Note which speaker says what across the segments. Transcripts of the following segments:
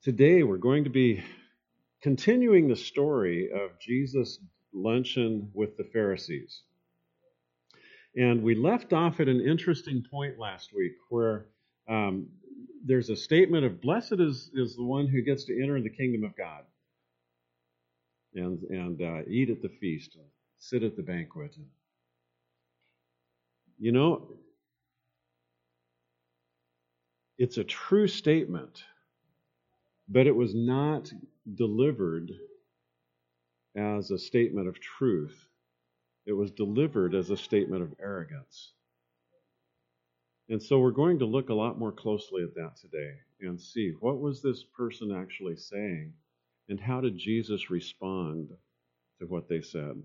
Speaker 1: Today we're going to be continuing the story of Jesus' luncheon with the Pharisees. And we left off at an interesting point last week where there's a statement of blessed is the one who gets to enter the kingdom of God and eat at the feast and sit at the banquet. You know, it's a true statement, but it was not delivered as a statement of truth. It was delivered as a statement of arrogance. And so we're going to look a lot more closely at that today and see what was this person actually saying and how did Jesus respond to what they said.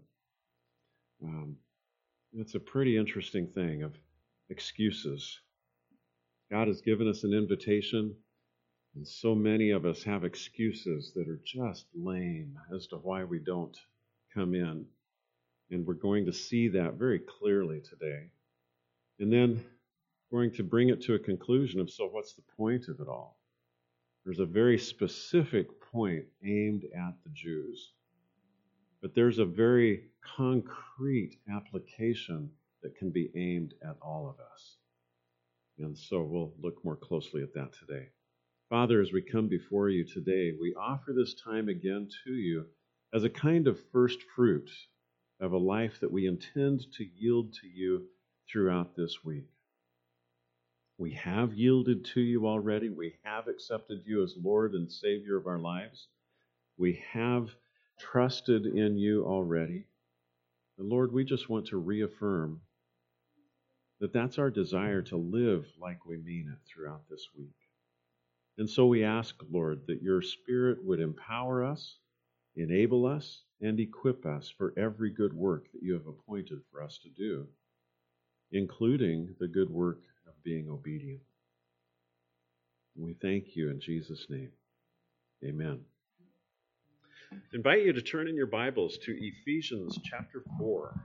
Speaker 1: It's a pretty interesting thing of excuses. God has given us an invitation, and so many of us have excuses that are just lame as to why we don't come in. And we're going to see that very clearly today. And then going to bring it to a conclusion of, so what's the point of it all? There's a very specific point aimed at the Jews. But there's a very concrete application that can be aimed at all of us. And so we'll look more closely at that today. Father, as we come before you today, we offer this time again to you as a kind of first fruit of a life that we intend to yield to you throughout this week. We have yielded to you already. We have accepted you as Lord and Savior of our lives. We have trusted in you already. And Lord, we just want to reaffirm that that's our desire to live like we mean it throughout this week. And so we ask, Lord, that your Spirit would empower us, enable us, and equip us for every good work that you have appointed for us to do, including the good work of being obedient. We thank you in Jesus' name. Amen. I invite you to turn in your Bibles to Ephesians chapter 4.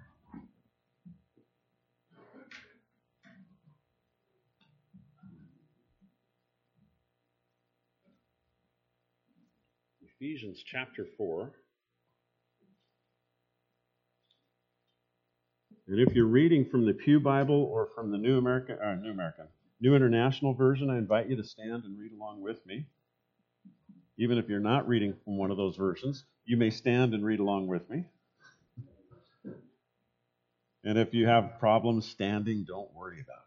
Speaker 1: Ephesians chapter 4. And if you're reading from the Pew Bible or from the New International Version, I invite you to stand and read along with me. Even if you're not reading from one of those versions, you may stand and read along with me. And if you have problems standing, don't worry about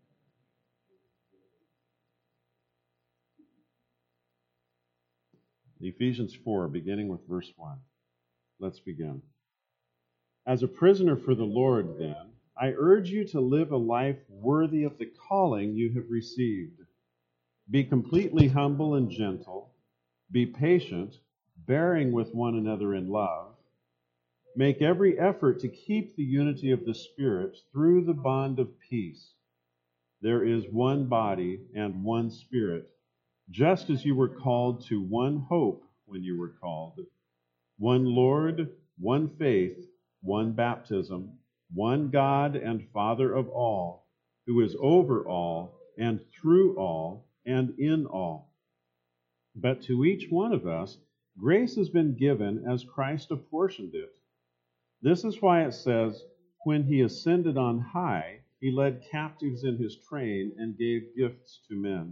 Speaker 1: it. Ephesians 4, beginning with verse 1. Let's begin. As a prisoner for the Lord, then, I urge you to live a life worthy of the calling you have received. Be completely humble and gentle. Be patient, bearing with one another in love. Make every effort to keep the unity of the Spirit through the bond of peace. There is one body and one Spirit, just as you were called to one hope when you were called. One Lord, one faith, one baptism, one God and Father of all, who is over all and through all and in all. But to each one of us, grace has been given as Christ apportioned it. This is why it says, when he ascended on high, he led captives in his train and gave gifts to men.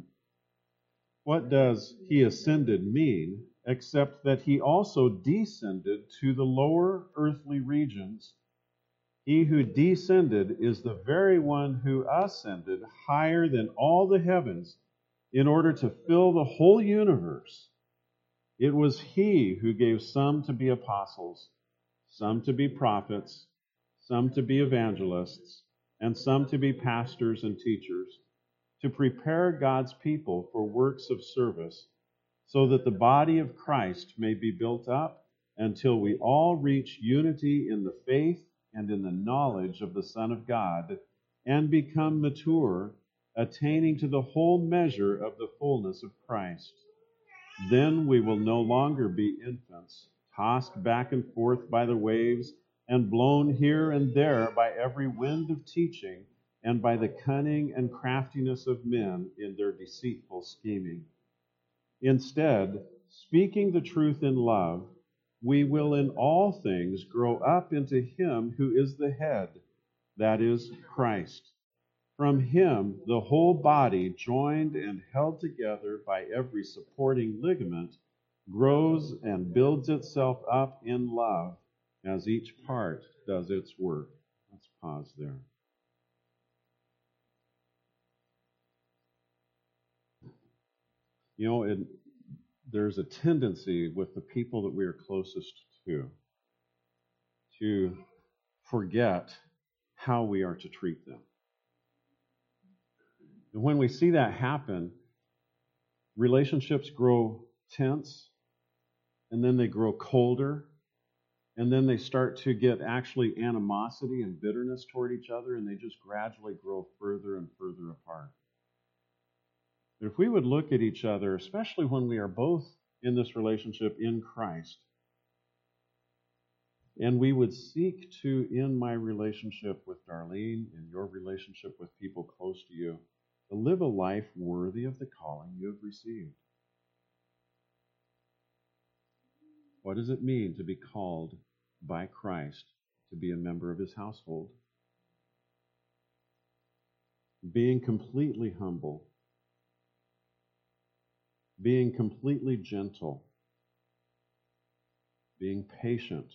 Speaker 1: What does he ascended mean, except that he also descended to the lower earthly regions? He who descended is the very one who ascended higher than all the heavens in order to fill the whole universe. It was he who gave some to be apostles, some to be prophets, some to be evangelists, and some to be pastors and teachers, to prepare God's people for works of service, so that the body of Christ may be built up until we all reach unity in the faith and in the knowledge of the Son of God, and become mature, attaining to the whole measure of the fullness of Christ. Then we will no longer be infants, tossed back and forth by the waves, and blown here and there by every wind of teaching, and by the cunning and craftiness of men in their deceitful scheming. Instead, speaking the truth in love, we will in all things grow up into Him who is the head, that is, Christ. From Him, the whole body, joined and held together by every supporting ligament, grows and builds itself up in love as each part does its work. Let's pause there. You know, there's a tendency with the people that we are closest to forget how we are to treat them. And when we see that happen, relationships grow tense, and then they grow colder, and then they start to get actually animosity and bitterness toward each other, and they just gradually grow further and further apart. But if we would look at each other, especially when we are both in this relationship in Christ, and we would seek to, in my relationship with Darlene, in your relationship with people close to you, to live a life worthy of the calling you have received. What does it mean to be called by Christ to be a member of His household? Being completely humble, being completely gentle, being patient,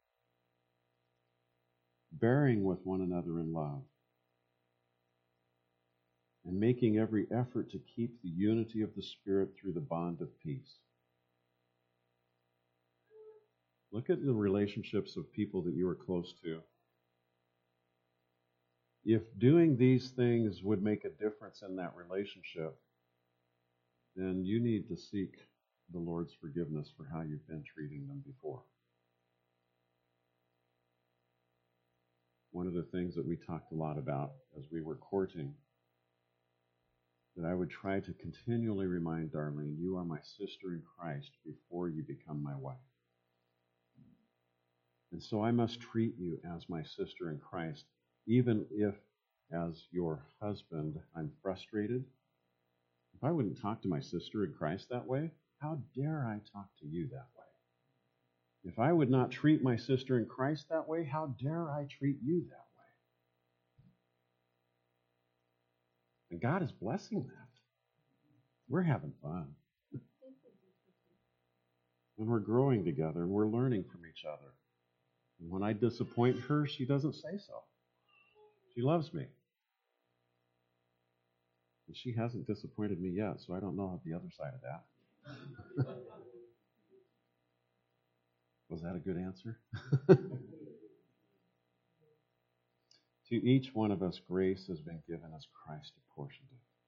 Speaker 1: bearing with one another in love, and making every effort to keep the unity of the Spirit through the bond of peace. Look at the relationships of people that you are close to. If doing these things would make a difference in that relationship, then you need to seek the Lord's forgiveness for how you've been treating them before. One of the things that we talked a lot about as we were courting, that I would try to continually remind Darlene, you are my sister in Christ before you become my wife. And so I must treat you as my sister in Christ, even if, as your husband, I'm frustrated. If I wouldn't talk to my sister in Christ that way, how dare I talk to you that way? If I would not treat my sister in Christ that way, how dare I treat you that way? And God is blessing that. We're having fun. And we're growing together, and we're learning from each other. And when I disappoint her, she doesn't say so. She loves me. And she hasn't disappointed me yet, so I don't know the other side of that. Was that a good answer? To each one of us, grace has been given as Christ apportioned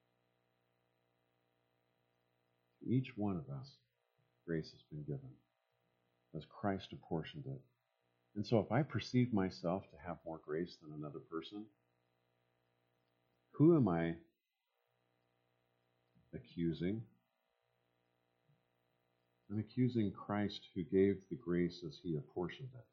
Speaker 1: it. To each one of us, grace has been given as Christ apportioned it. And so if I perceive myself to have more grace than another person, who am I accusing? I'm accusing Christ who gave the grace as He apportioned it.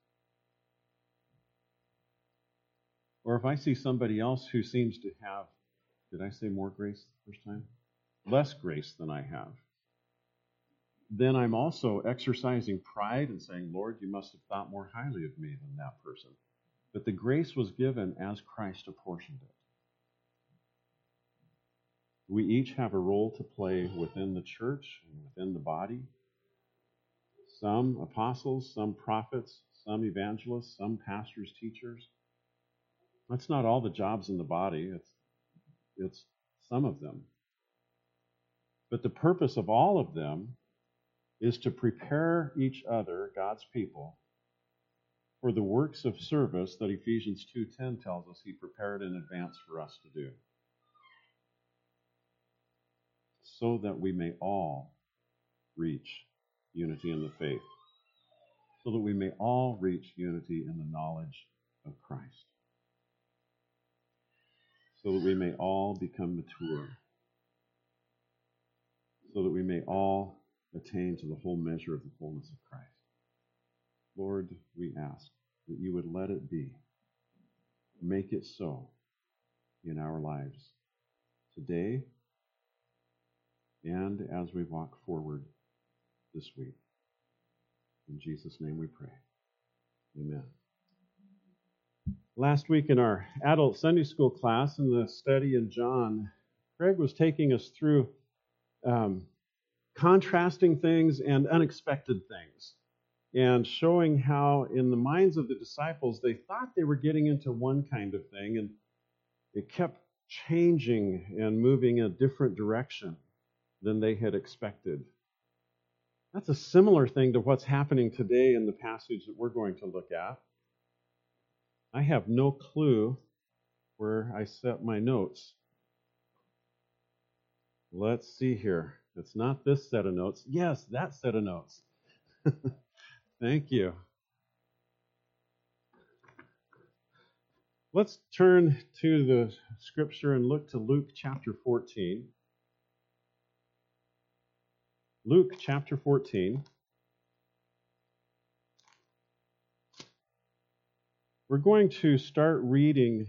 Speaker 1: Or if I see somebody else who seems to have, did I say more grace the first time? Less grace than I have, then I'm also exercising pride and saying, Lord, you must have thought more highly of me than that person. But the grace was given as Christ apportioned it. We each have a role to play within the church and within the body. Some apostles, some prophets, some evangelists, some pastors, teachers. That's not all the jobs in the body. It's some of them. But the purpose of all of them is to prepare each other, God's people, for the works of service that Ephesians 2:10 tells us He prepared in advance for us to do, so that we may all reach unity in the faith, so that we may all reach unity in the knowledge of Christ, so that we may all become mature, so that we may all attain to the whole measure of the fullness of Christ. Lord, we ask that you would let it be. Make it so in our lives today and as we walk forward this week. In Jesus' name we pray. Amen. Last week in our adult Sunday school class in the study in John, Greg was taking us through contrasting things and unexpected things, and showing how in the minds of the disciples they thought they were getting into one kind of thing, and it kept changing and moving in a different direction than they had expected. That's a similar thing to what's happening today in the passage that we're going to look at. I have no clue where I set my notes. Let's see here. It's not this set of notes. Yes, that set of notes. Thank you. Let's turn to the scripture and look to Luke chapter 14. Luke chapter 14. We're going to start reading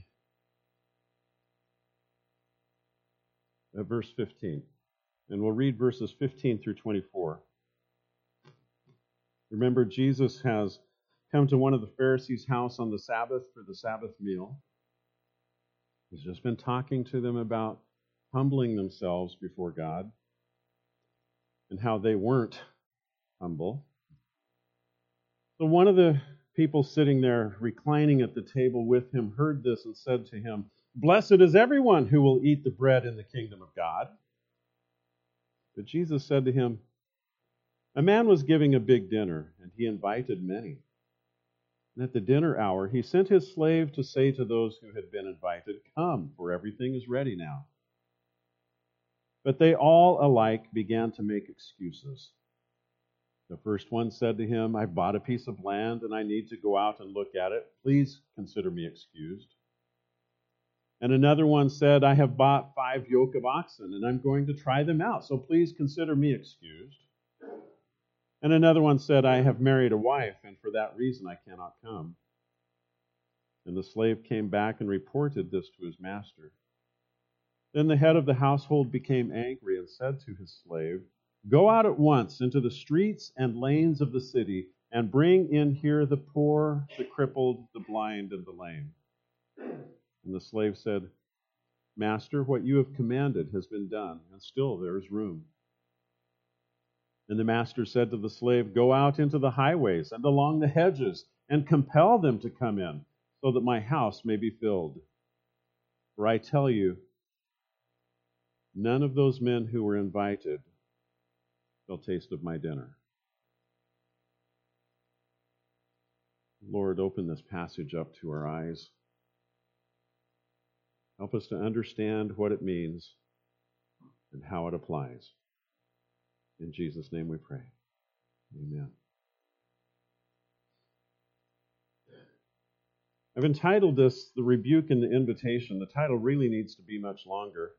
Speaker 1: at verse 15. And we'll read verses 15 through 24. Remember, Jesus has come to one of the Pharisees' house on the Sabbath for the Sabbath meal. He's just been talking to them about humbling themselves before God and how they weren't humble. So one of the people sitting there, reclining at the table with him, heard this and said to him, "Blessed is everyone who will eat the bread in the kingdom of God." But Jesus said to him, "A man was giving a big dinner, and he invited many. And at the dinner hour, he sent his slave to say to those who had been invited, 'Come, for everything is ready now.' But they all alike began to make excuses. The first one said to him, 'I bought a piece of land, and I need to go out and look at it. Please consider me excused.' And another one said, 'I have bought 5 yoke of oxen, and I'm going to try them out, so please consider me excused.' And another one said, 'I have married a wife, and for that reason I cannot come.' And the slave came back and reported this to his master. Then the head of the household became angry and said to his slave, 'Go out at once into the streets and lanes of the city, and bring in here the poor, the crippled, the blind, and the lame.' And the slave said, 'Master, what you have commanded has been done, and still there is room.' And the master said to the slave, 'Go out into the highways and along the hedges, and compel them to come in, so that my house may be filled. For I tell you, none of those men who were invited shall taste of my dinner.'" Lord, open this passage up to our eyes. Help us to understand what it means and how it applies. In Jesus' name we pray. Amen. I've entitled this The Rebuke and the Invitation. The title really needs to be much longer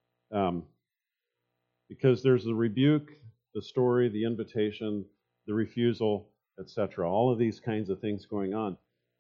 Speaker 1: because there's the rebuke, the story, the invitation, the refusal, etc. All of these kinds of things going on.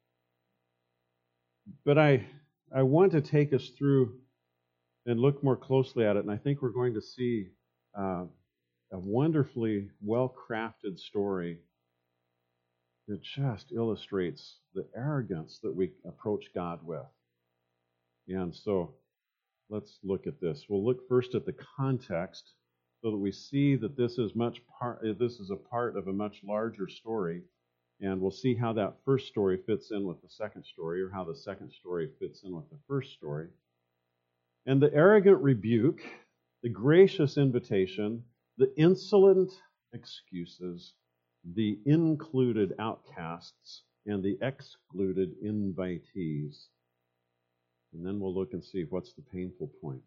Speaker 1: But I want to take us through and look more closely at it, and I think we're going to see a wonderfully well-crafted story that just illustrates the arrogance that we approach God with. And so let's look at this. We'll look first at the context so that we see that this is a part of a much larger story. And we'll see how that first story fits in with the second story, or how the second story fits in with the first story. And the arrogant rebuke, the gracious invitation, the insolent excuses, the included outcasts, and the excluded invitees. And then we'll look and see what's the painful point.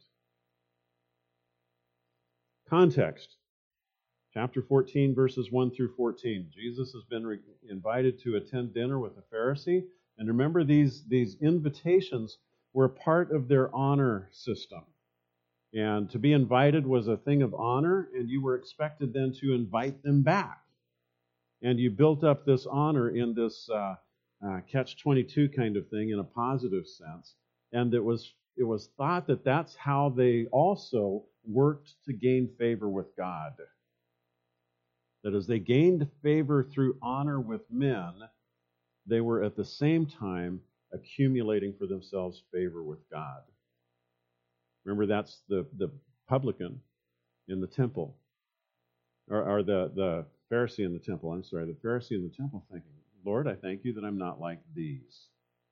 Speaker 1: Context. Chapter 14, verses 1 through 14. Jesus has been invited to attend dinner with a Pharisee. And remember, these invitations were a part of their honor system. And to be invited was a thing of honor, and you were expected then to invite them back. And you built up this honor in this catch-22 kind of thing in a positive sense. And it was thought that that's how they also worked to gain favor with God. That as they gained favor through honor with men, they were at the same time accumulating for themselves favor with God. Remember, that's the publican in the temple, or the Pharisee in the temple. I'm sorry, the Pharisee in the temple thinking, Lord, I thank you that I'm not like these.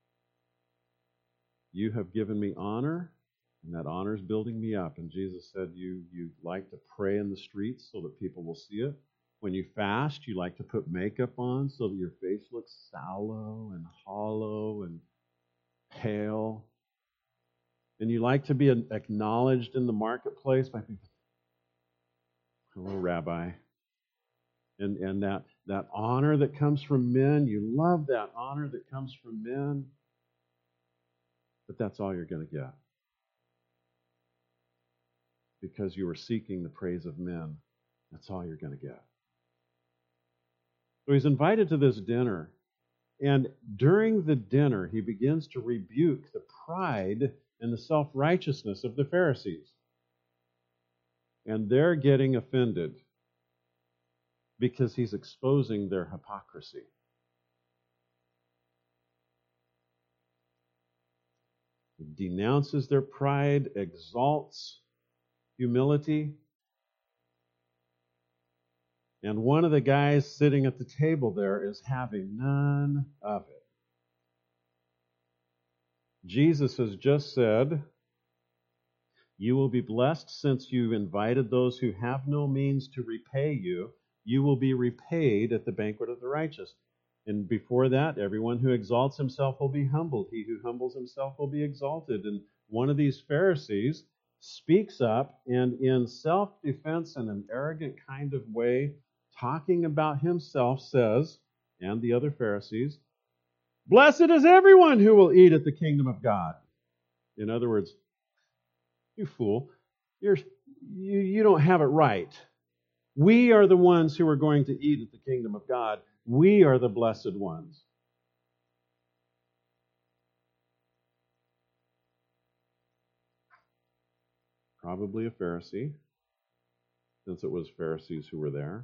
Speaker 1: You have given me honor, and that honor is building me up. And Jesus said, you like to pray in the streets so that people will see it. When you fast, you like to put makeup on so that your face looks sallow and hollow and pale. And you like to be acknowledged in the marketplace by people. Hello, Rabbi. And that honor that comes from men, you love that honor that comes from men, but that's all you're going to get. Because you are seeking the praise of men, that's all you're going to get. So he's invited to this dinner, and during the dinner, he begins to rebuke the pride and the self-righteousness of the Pharisees. And they're getting offended because he's exposing their hypocrisy. He denounces their pride, exalts humility. And one of the guys sitting at the table there is having none of it. Jesus has just said, you will be blessed since you've invited those who have no means to repay you. You will be repaid at the banquet of the righteous. And before that, everyone who exalts himself will be humbled. He who humbles himself will be exalted. And one of these Pharisees speaks up and in self-defense and an arrogant kind of way, talking about himself, says, and the other Pharisees, blessed is everyone who will eat at the kingdom of God. In other words, you fool, you don't have it right. We are the ones who are going to eat at the kingdom of God. We are the blessed ones. Probably a Pharisee, since it was Pharisees who were there.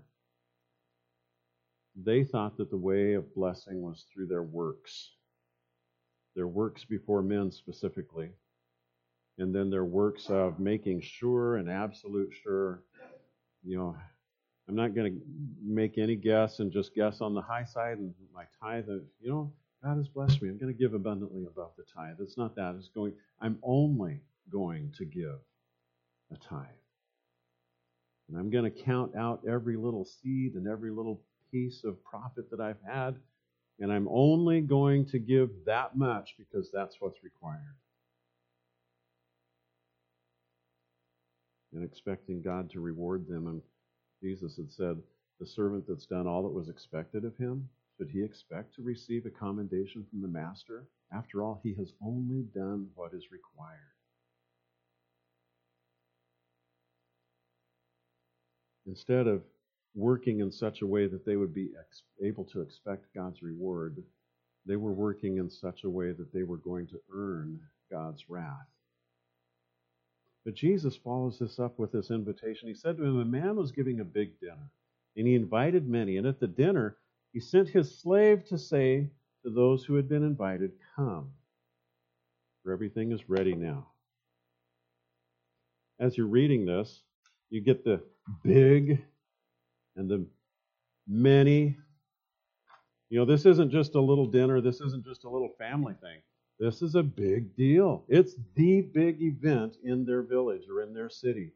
Speaker 1: They thought that the way of blessing was through their works before men specifically, and then their works of making sure and absolute sure, I'm not going to make any guess and just guess on the high side and my tithe. God has blessed me. I'm going to give abundantly above the tithe. It's not that. I'm only going to give a tithe. And I'm going to count out every little seed and every little piece of profit that I've had, and I'm only going to give that much because that's what's required. And expecting God to reward them. And Jesus had said, the servant that's done all that was expected of him, should he expect to receive a commendation from the master? After all, he has only done what is required. Instead of working in such a way that they would be able to expect God's reward, they were working in such a way that they were going to earn God's wrath. But Jesus follows this up with this invitation. He said to him, a man was giving a big dinner, and he invited many. And at the dinner, he sent his slave to say to those who had been invited, come, for everything is ready now. As you're reading this, you get the big and the many. This isn't just a little dinner. This isn't just a little family thing. This is a big deal. It's the big event in their village or in their city.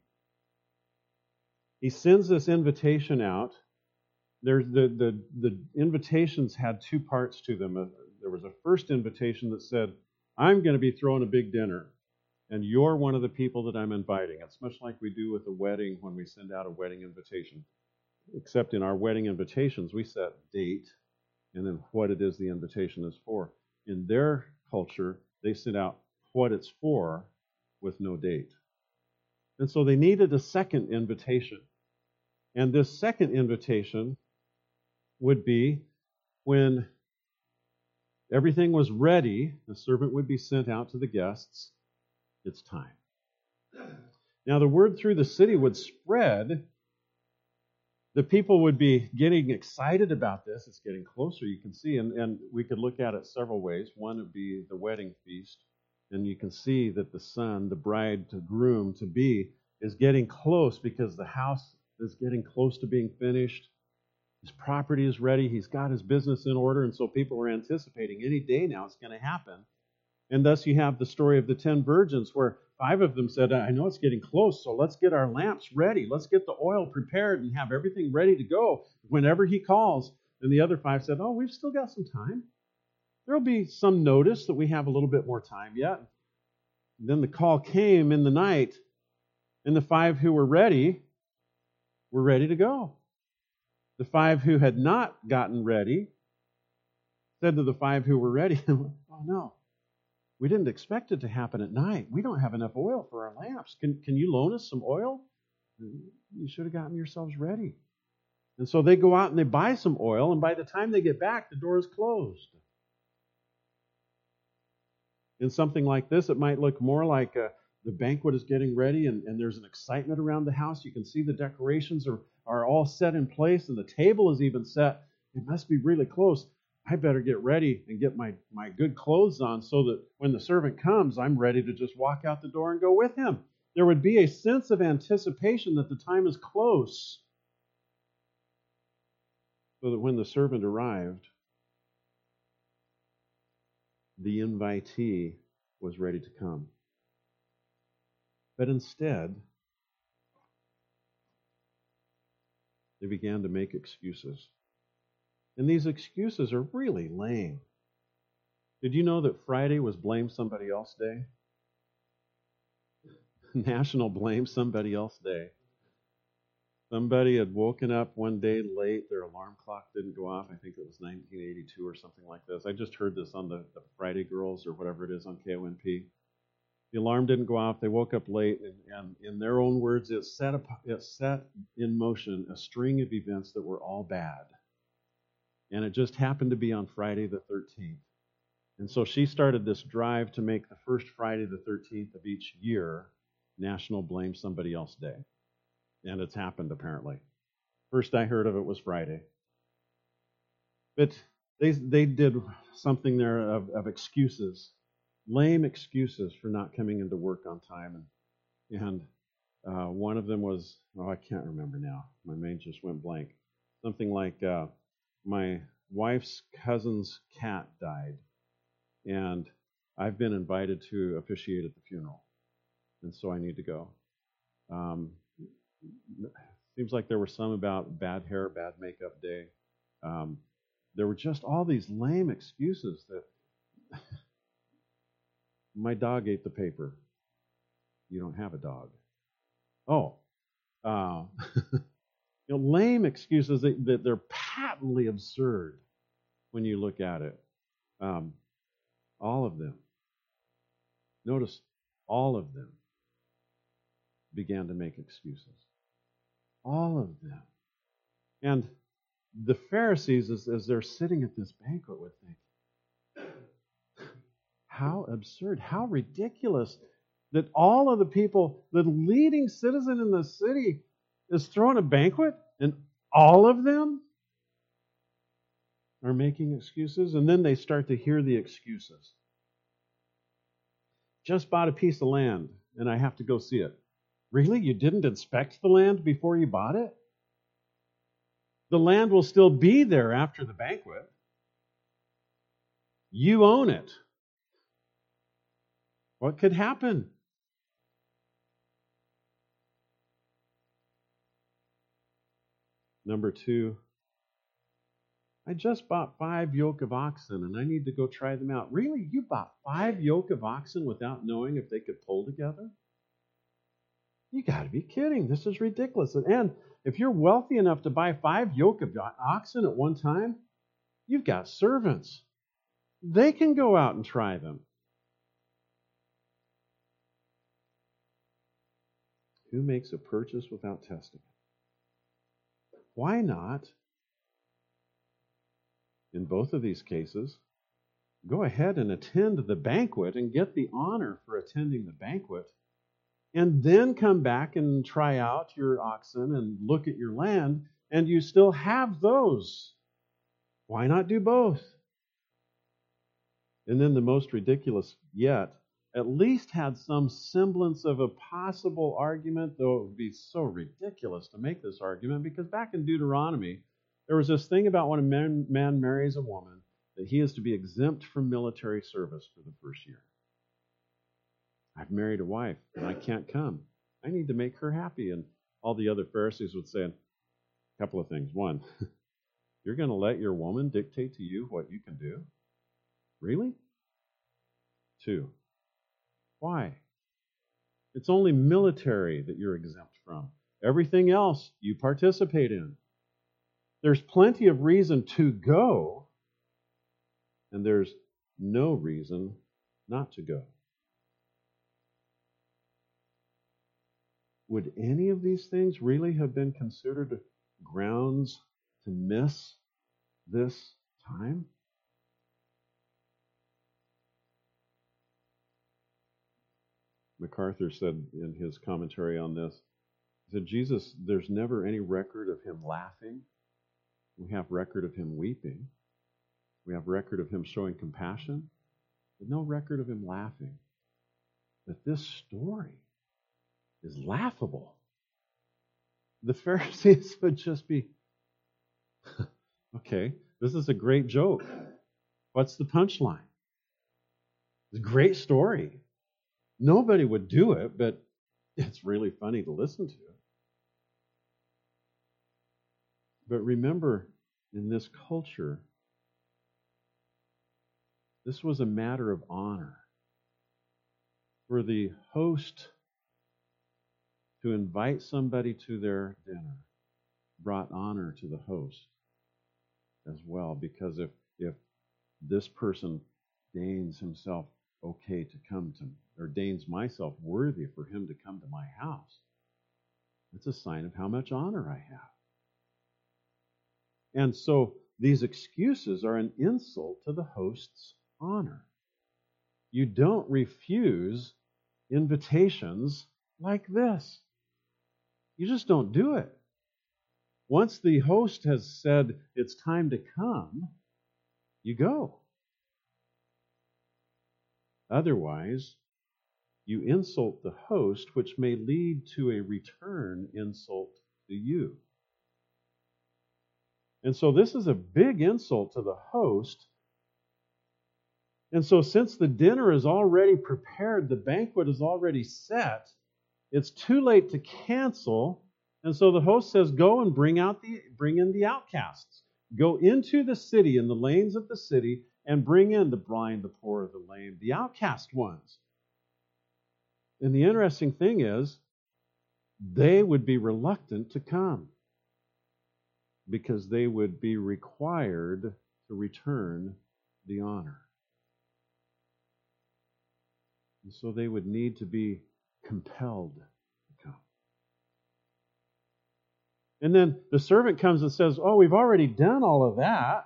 Speaker 1: He sends this invitation out. The invitations had two parts to them. There was a first invitation that said, I'm going to be throwing a big dinner, and you're one of the people that I'm inviting. It's much like we do with a wedding when we send out a wedding invitation. Except in our wedding invitations, we set date and then what it is the invitation is for. In their culture, they sent out what it's for with no date. And so they needed a second invitation. And this second invitation would be when everything was ready, the servant would be sent out to the guests. It's time. Now the word through the city would spread. The people would be getting excited about this. It's getting closer, you can see, and we could look at it several ways. One would be the wedding feast, and you can see that the son, the bride to groom to be, is getting close because the house is getting close to being finished. His property is ready. He's got his business in order, and so people are anticipating any day now it's going to happen. And thus you have the story of the 10 virgins where 5 of them said, I know it's getting close, so let's get our lamps ready. Let's get the oil prepared and have everything ready to go whenever he calls. And the other 5 said, oh, we've still got some time. There'll be some notice that we have a little bit more time yet. And then the call came in the night, and the 5 who were ready to go. The 5 who had not gotten ready said to the 5 who were ready, oh no. We didn't expect it to happen at night. We don't have enough oil for our lamps. Can you loan us some oil? You should have gotten yourselves ready. And so they go out and they buy some oil, and by the time they get back, the door is closed. In something like this, it might look more like the banquet is getting ready, and there's an excitement around the house. You can see the decorations are all set in place, and the table is even set. It must be really close. I better get ready and get my good clothes on so that when the servant comes, I'm ready to just walk out the door and go with him. There would be a sense of anticipation that the time is close, so that when the servant arrived, the invitee was ready to come. But instead, they began to make excuses. And these excuses are really lame. Did you know that Friday was Blame Somebody Else Day? National Blame Somebody Else Day. Somebody had woken up one day late. Their alarm clock didn't go off. I think it was 1982 or something like this. I just heard this on the Friday Girls or whatever it is on KONP. The alarm didn't go off. They woke up late, and in their own words, it set in motion a string of events that were all bad. And it just happened to be on Friday the 13th. And so she started this drive to make the first Friday the 13th of each year National Blame Somebody Else Day. And it's happened, apparently. First I heard of it was Friday. But they did something there of excuses, lame excuses for not coming into work on time. And one of them was, I can't remember now. My mind just went blank. Something like, my wife's cousin's cat died, and I've been invited to officiate at the funeral, and so I need to go. Seems like there were some about bad hair, bad makeup day. There were just all these lame excuses that my dog ate the paper. You don't have a dog. Lame excuses that they're patently absurd when you look at it. All of them. Notice, all of them began to make excuses. All of them. And the Pharisees, as they're sitting at this banquet, would think, how absurd, how ridiculous that all of the people, the leading citizen in the city, is throwing a banquet, and all of them are making excuses. And then they start to hear the excuses. Just bought a piece of land, and I have to go see it. Really? You didn't inspect the land before you bought it? The land will still be there after the banquet. You own it. What could happen? Number 2, I just bought 5 yoke of oxen and I need to go try them out. Really? You bought 5 yoke of oxen without knowing if they could pull together? You got to be kidding. This is ridiculous. And if you're wealthy enough to buy 5 yoke of oxen at one time, you've got servants. They can go out and try them. Who makes a purchase without testing it? Why not, in both of these cases, go ahead and attend the banquet and get the honor for attending the banquet and then come back and try out your oxen and look at your land, and you still have those. Why not do both? And then the most ridiculous yet, at least had some semblance of a possible argument, though it would be so ridiculous to make this argument, because back in Deuteronomy, there was this thing about when a man marries a woman, that he is to be exempt from military service for the first year. I've married a wife, and I can't come. I need to make her happy. And all the other Pharisees would say a couple of things. One, you're going to let your woman dictate to you what you can do? Really? Two, why? It's only military that you're exempt from. Everything else you participate in. There's plenty of reason to go, and there's no reason not to go. Would any of these things really have been considered grounds to miss this time? MacArthur said in his commentary on this, he said, Jesus, there's never any record of him laughing. We have record of him weeping. We have record of him showing compassion, but no record of him laughing. But this story is laughable. The Pharisees would just be, okay, this is a great joke. What's the punchline? It's a great story. Nobody would do it, but it's really funny to listen to. But remember, in this culture, this was a matter of honor. For the host to invite somebody to their dinner brought honor to the host as well, because if this person deigns himself okay to come to, or deigns myself worthy for him to come to my house, it's a sign of how much honor I have. And so these excuses are an insult to the host's honor. You don't refuse invitations like this. You just don't do it. Once the host has said it's time to come, you go. Otherwise, you insult the host, which may lead to a return insult to you. And so this is a big insult to the host. And so since the dinner is already prepared, the banquet is already set, it's too late to cancel. And so the host says, go and bring in the outcasts. Go into the city, in the lanes of the city, and bring in the blind, the poor, the lame, the outcast ones. And the interesting thing is, they would be reluctant to come because they would be required to return the honor. And so they would need to be compelled to come. And then the servant comes and says, oh, we've already done all of that.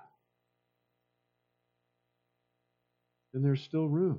Speaker 1: And there's still room.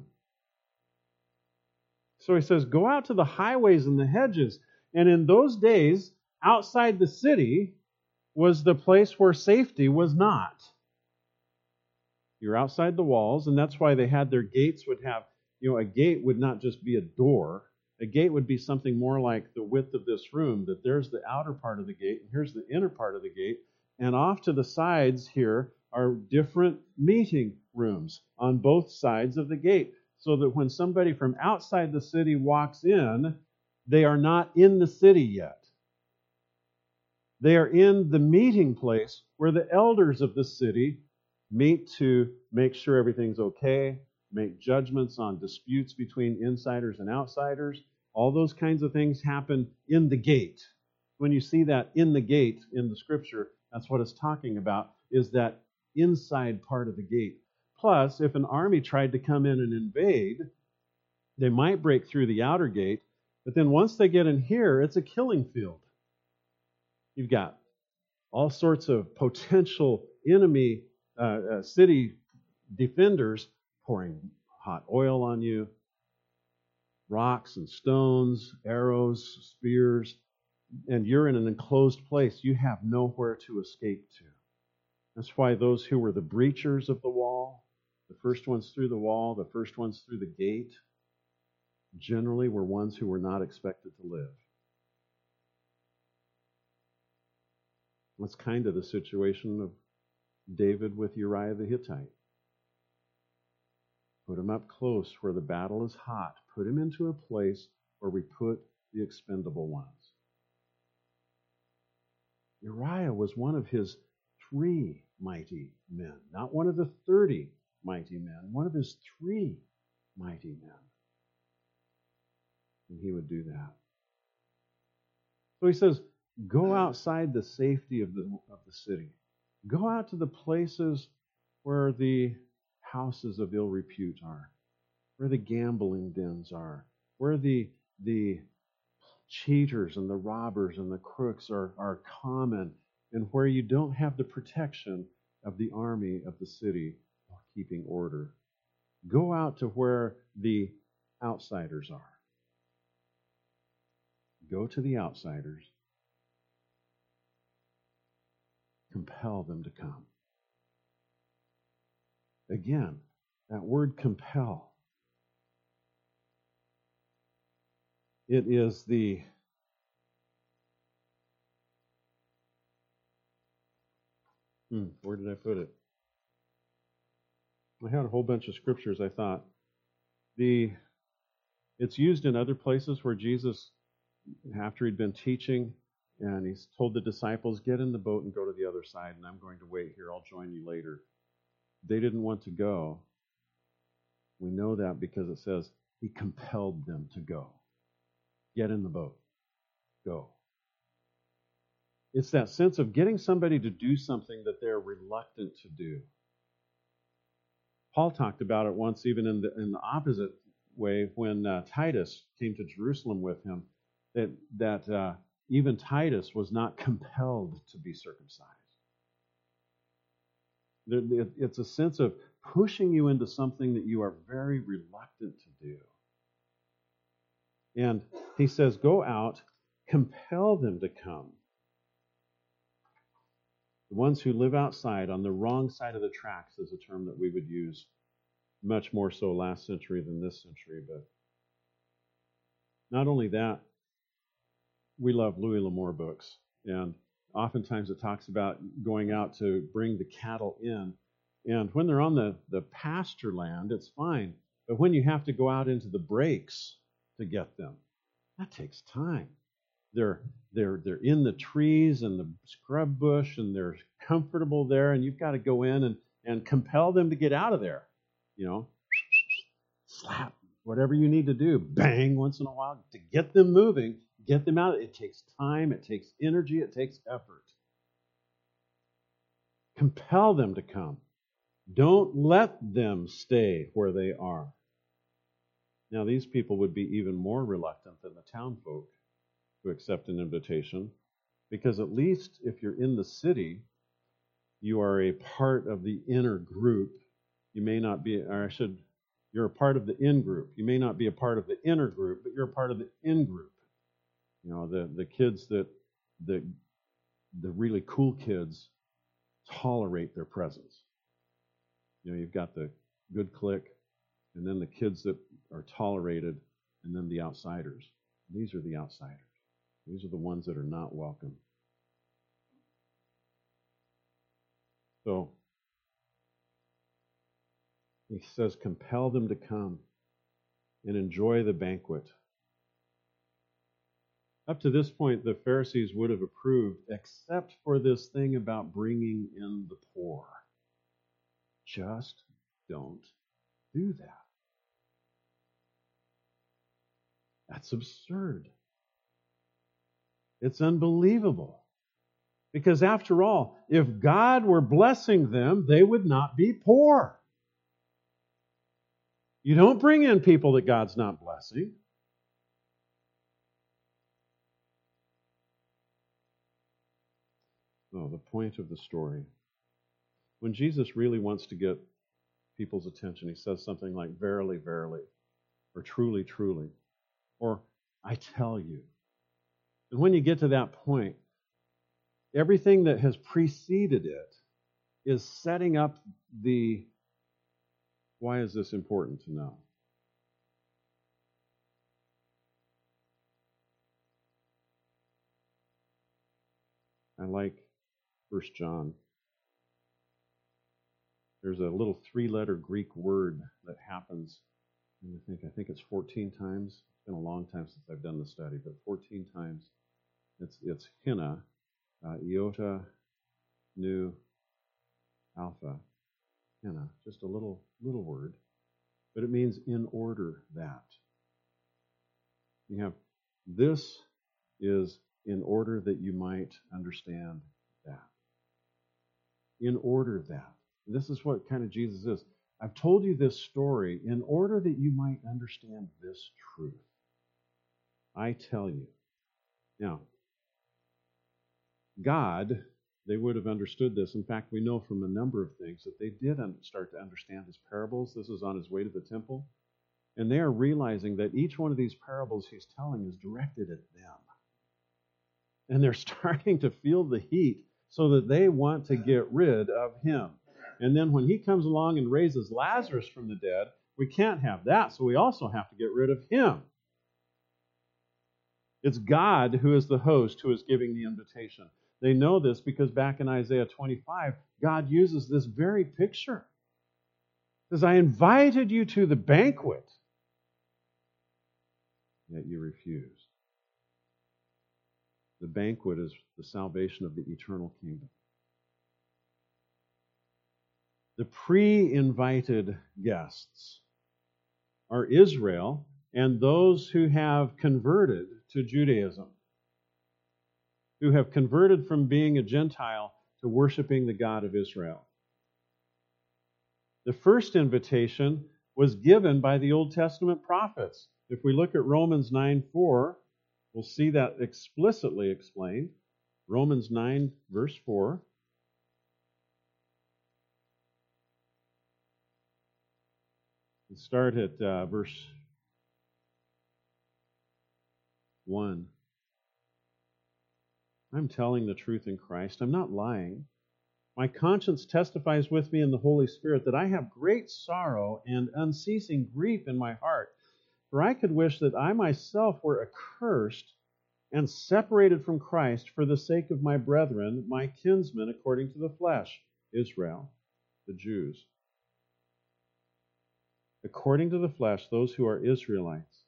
Speaker 1: So he says, go out to the highways and the hedges. And in those days, outside the city was the place where safety was not. You're outside the walls, and that's why they had their gates would have, a gate would not just be a door. A gate would be something more like the width of this room, that there's the outer part of the gate, and here's the inner part of the gate. And off to the sides here are different meeting rooms on both sides of the gate, so that when somebody from outside the city walks in, they are not in the city yet. They are in the meeting place where the elders of the city meet to make sure everything's okay, make judgments on disputes between insiders and outsiders. All those kinds of things happen in the gate. When you see that in the gate in the scripture, that's what it's talking about, is that inside part of the gate. Plus, if an army tried to come in and invade, they might break through the outer gate, but then once they get in here, it's a killing field. You've got all sorts of potential enemy city defenders pouring hot oil on you, rocks and stones, arrows, spears, and you're in an enclosed place. You have nowhere to escape to. That's why those who were the breachers of the wall, the first ones through the wall, the first ones through the gate, generally were ones who were not expected to live. That's kind of the situation of David with Uriah the Hittite. Put him up close where the battle is hot. Put him into a place where we put the expendable ones. Uriah was one of his 3 mighty men, not one of the 30 mighty men, one of his 3 mighty men. And he would do that. So he says, go outside the safety of the city. Go out to the places where the houses of ill repute are, where the gambling dens are, where the cheaters and the robbers and the crooks are common, and where you don't have the protection of the army of the city keeping order. Go out to where the outsiders are. Go to the outsiders. Compel them to come. Again, that word compel. It is the where did I put it? I had a whole bunch of scriptures, I thought. It's used in other places where Jesus, after he'd been teaching, and he's told the disciples, get in the boat and go to the other side, and I'm going to wait here. I'll join you later. They didn't want to go. We know that because it says he compelled them to go. Get in the boat. Go. It's that sense of getting somebody to do something that they're reluctant to do. Paul talked about it once, even in the opposite way, when Titus came to Jerusalem with him, that even Titus was not compelled to be circumcised. It's a sense of pushing you into something that you are very reluctant to do. And he says, go out, compel them to come. The ones who live outside, on the wrong side of the tracks, is a term that we would use much more so last century than this century. But not only that, we love Louis L'Amour books. And oftentimes it talks about going out to bring the cattle in. And when they're on the pasture land, it's fine. But when you have to go out into the breaks to get them, that takes time. They're in the trees and the scrub bush, and they're comfortable there, and you've got to go in and compel them to get out of there. You know, slap, whatever you need to do, bang once in a while to get them moving, get them out. It takes time, it takes energy, it takes effort. Compel them to come. Don't let them stay where they are. Now, these people would be even more reluctant than the town folk to accept an invitation, because at least if you're in the city, you are a part of the inner group. You may not be, you're a part of the in group. You may not be a part of the inner group, but you're a part of the in group. You know, the kids the really cool kids tolerate their presence. You know, you've got the good clique, and then the kids that are tolerated, and then the outsiders. These are the outsiders. These are the ones that are not welcome. So, he says, compel them to come and enjoy the banquet. Up to this point, the Pharisees would have approved, except for this thing about bringing in the poor. Just don't do that. That's absurd. It's unbelievable. Because after all, if God were blessing them, they would not be poor. You don't bring in people that God's not blessing. Oh, the point of the story. When Jesus really wants to get people's attention, he says something like, verily, verily, or truly, truly. or I tell you. And when you get to that point, everything that has preceded it is setting up the why is this important to know? I like 1 John. There's a little 3-letter Greek word that happens, and I think it's 14 times. It's been a long time since I've done the study, but 14 times. It's hina, iota, nu, alpha, hina. Just a little word, but it means in order that. You have this is in order that you might understand that. In order that. This is what kind of Jesus is. I've told you this story in order that you might understand this truth. I tell you. Now, God, they would have understood this. In fact, we know from a number of things that they did start to understand his parables. This is on his way to the temple. And they are realizing that each one of these parables he's telling is directed at them. And they're starting to feel the heat so that they want to get rid of him. And then when he comes along and raises Lazarus from the dead, we can't have that, so we also have to get rid of him. It's God who is the host who is giving the invitation. They know this because back in Isaiah 25, God uses this very picture. He says, I invited you to the banquet, yet you refused. The banquet is the salvation of the eternal kingdom. The pre-invited guests are Israel and those who have converted to Judaism, who have converted from being a Gentile to worshiping the God of Israel. The first invitation was given by the Old Testament prophets. If we look at Romans 9:4, we'll see that explicitly explained. Romans 9, verse 4. Let's start at verse 1. I'm telling the truth in Christ. I'm not lying. My conscience testifies with me in the Holy Spirit that I have great sorrow and unceasing grief in my heart. For I could wish that I myself were accursed and separated from Christ for the sake of my brethren, my kinsmen according to the flesh, Israel, the Jews. According to the flesh, those who are Israelites,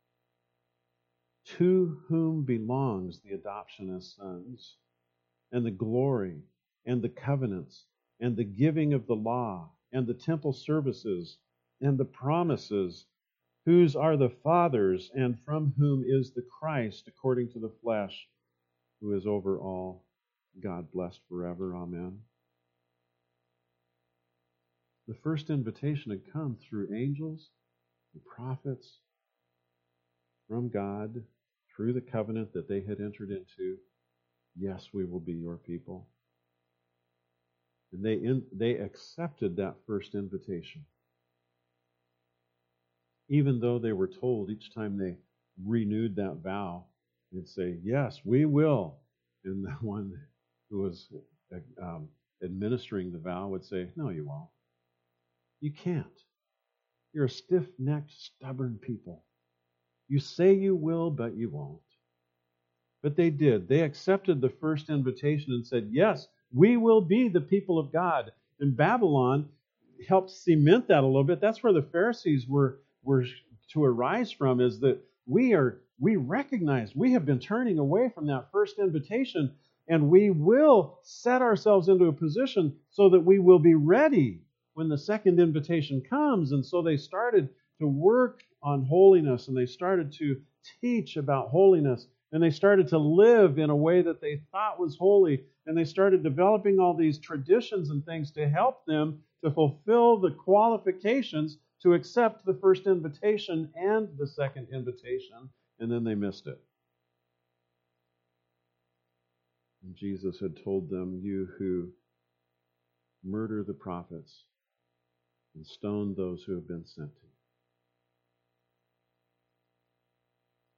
Speaker 1: to whom belongs the adoption as sons, and the glory, and the covenants, and the giving of the law, and the temple services, and the promises, whose are the fathers, and from whom is the Christ, according to the flesh, who is over all, God blessed forever. Amen. The first invitation had come through angels and prophets, from God, through the covenant that they had entered into. Yes, we will be your people. And they accepted that first invitation. Even though they were told each time they renewed that vow, they'd say, yes, we will. And the one who was administering the vow would say, no, you won't. You can't. You're a stiff-necked, stubborn people. You say you will, but you won't. But they did. They accepted the first invitation and said, yes, we will be the people of God. And Babylon helped cement that a little bit. That's where the Pharisees were to arise from, is that we recognize we have been turning away from that first invitation, and we will set ourselves into a position so that we will be ready when the second invitation comes. And so they started to work on holiness, and they started to teach about holiness, and they started to live in a way that they thought was holy, and they started developing all these traditions and things to help them to fulfill the qualifications to accept the first invitation and the second invitation, and then they missed it. And Jesus had told them, you who murder the prophets and stone those who have been sent to you.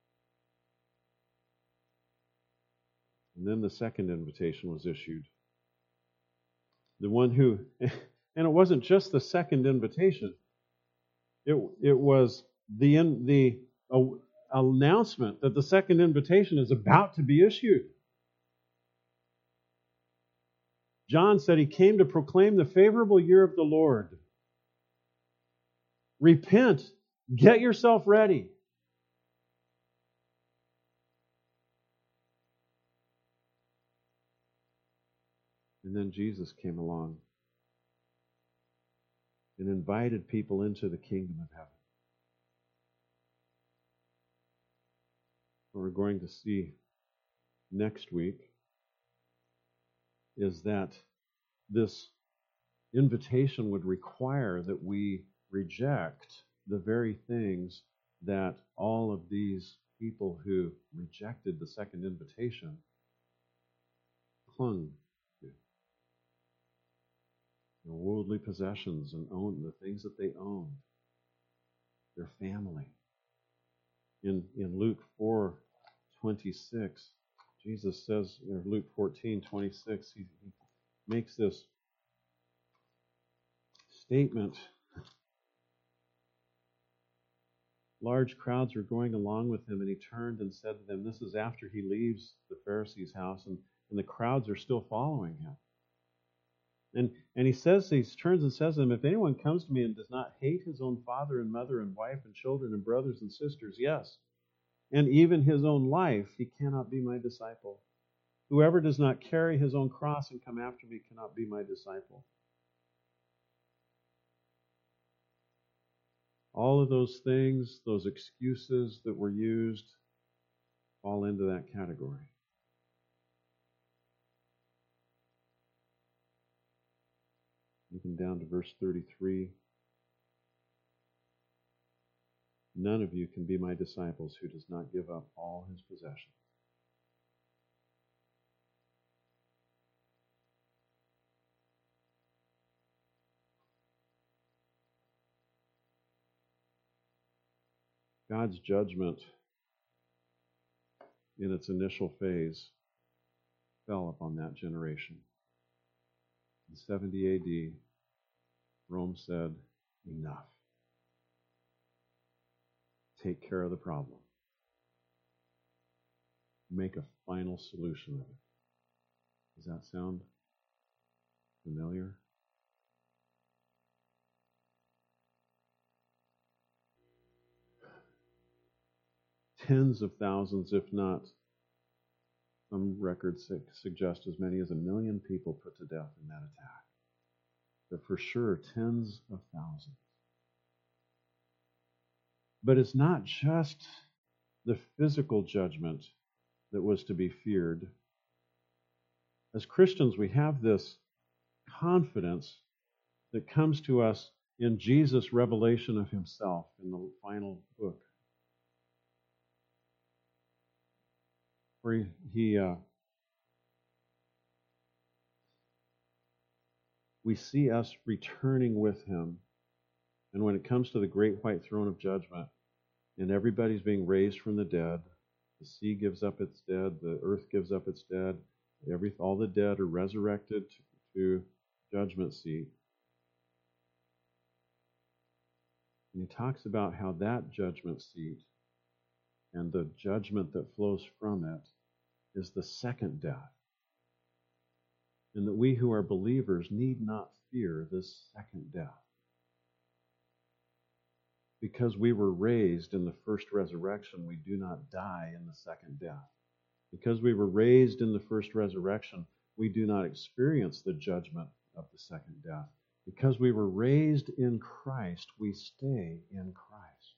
Speaker 1: And then the second invitation was issued. The one who, and it wasn't just the second invitation, it was the announcement that the second invitation is about to be issued. John said he came to proclaim the favorable year of the Lord. Repent, get yourself ready. And then Jesus came along and invited people into the kingdom of heaven. What we're going to see next week is that this invitation would require that we reject the very things that all of these people who rejected the second invitation clung to. Their worldly possessions and the things that they owned, their family. In Luke 4:26, Jesus says, or Luke 14:26, he makes this statement. Large crowds were going along with him, and he turned and said to them, this is after he leaves the Pharisee's house, and the crowds are still following him. And he turns and says to them, if anyone comes to me and does not hate his own father and mother and wife and children and brothers and sisters, yes, and even his own life, he cannot be my disciple. Whoever does not carry his own cross and come after me cannot be my disciple. All of those things, those excuses that were used, fall into that category. Looking down to verse 33. None of you can be my disciples who does not give up all his possessions. God's judgment in its initial phase fell upon that generation. In 70 AD, Rome said, enough. Take care of the problem. Make a final solution of it. Does that sound familiar? Tens of thousands, if not, some records suggest as many as 1 million people put to death in that attack. But for sure, tens of thousands. But it's not just the physical judgment that was to be feared. As Christians, we have this confidence that comes to us in Jesus' revelation of himself in the final book, where we see us returning with him. And when it comes to the great white throne of judgment, and everybody's being raised from the dead, the sea gives up its dead, the earth gives up its dead, all the dead are resurrected to judgment seat. And he talks about how that judgment seat and the judgment that flows from it is the second death. And that we who are believers need not fear this second death. Because we were raised in the first resurrection, we do not die in the second death. Because we were raised in the first resurrection, we do not experience the judgment of the second death. Because we were raised in Christ, we stay in Christ.